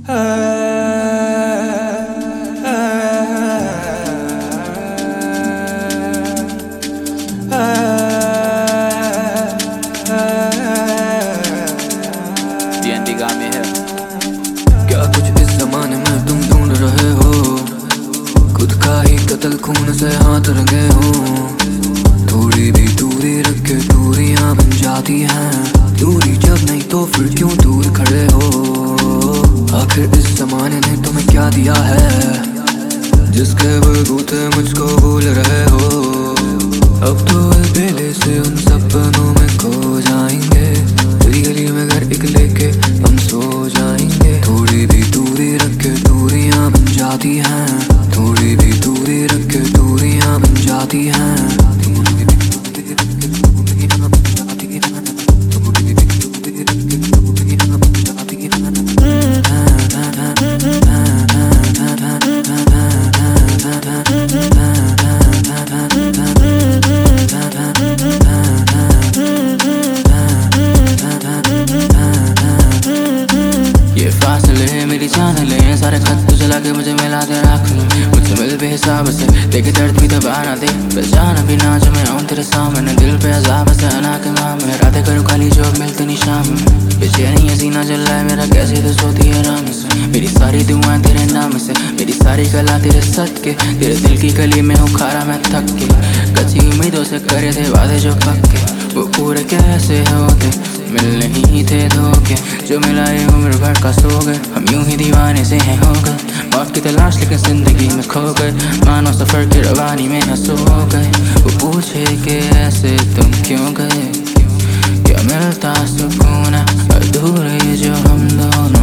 क्या कुछ इस जमाने में तुम ढूंढ रहे हो? खुद का ही कत्ल खून से हाथ रंगे हो। थोड़ी भी दूरी रख के दूरियां बन जाती हैं। दूरी जब नहीं तो फिर क्यों दूर खड़े हो? आखिर इस जमाने ने तुम्हें क्या दिया है जिसके बलबूते मुझको भूल रहे हो? अब तो अलबेले से उन सपनों में खो जाएंगे। तेरी गली में घर एक लेके हम सो जाएंगे। थोड़ी भी दूरी रख के दूरियां बन जाती हैं। थोड़ी भी दूरी रख के दूरियां बन जाती हैं। मेरी जान ले सारे खत तो चला के मुझे मिला दे राख लो। मुझसे मिल बेहिसाब से देखे दर्द भी दबा ना दे। पहचान भी ना जो मैं आऊँ तेरे सामने। दिल पे अज़ाब से अना के माँ में रातें करूँ खाली जो अब मिलती नहीं शाम में। बेचैनी है सीना जल रहा है मेरा कैसे तो सोती है आराम से। मेरी सारी दुआएं तेरे नाम से मेरी सारी कला तेरे सद के। तेरे दिल की गली में हूँ खारा मैं थक के। कच्ची उम्मीदों से करे थे वादे जो पक्के वो पूरे कैसे होते? मिल नहीं थे धोखे जो मिलाए उम्र भर का सो गए। हम यूं ही दीवाने से हैं हो गए। मौत की तलाश लेकिन जिंदगी में खो गए। मानो सफर की रवानी में न सो गए। वो पूछे कि ऐसे तुम क्यों गए? क्या मिलता सुकून अधूरे जो हम दोनों